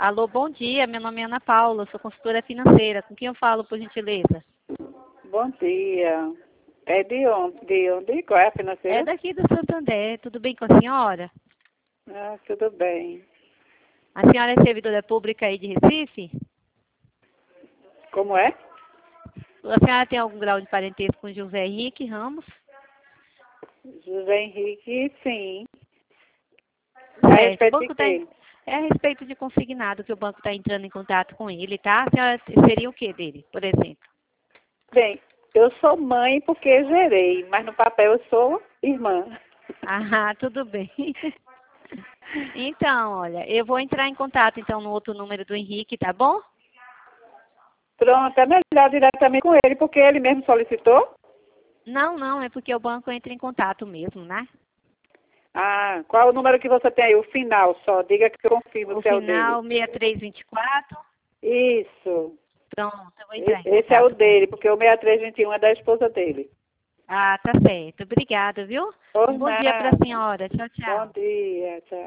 Alô, bom dia. Meu nome é Ana Paula, sou consultora financeira. Com quem eu falo, por gentileza? Bom dia. É de onde? De onde? Qual é a financeira? É daqui do Santander. Tudo bem com a senhora? Ah, tudo bem. A senhora é servidora pública aí de Recife? Como é? A senhora tem algum grau de parentesco com José Henrique Ramos? José Henrique, sim. Certo. A respeito O de banco quê? é a respeito de consignado que o banco está entrando em contato com ele, tá? A senhora seria o que dele, por exemplo? Bem, eu sou mãe porque gerei, mas no papel eu sou irmã. Ah, tudo bem. Então, olha, eu vou entrar em contato então no outro número do Henrique, tá bom? Pronto, é melhor diretamente com ele, porque ele mesmo solicitou. Não, não, é porque o banco entra em contato mesmo, né? Ah, qual o número que você tem aí? O final só, diga que eu confirmo O se é o dele. final 6324. Isso. Pronto, eu vou entrar em Esse é o contato com dele, ele. porque o 6321 é da esposa dele. Ah, tá certo. Obrigada, viu? Por Um bom dia para a nada. senhora. Tchau, Bom tchau. dia, tchau.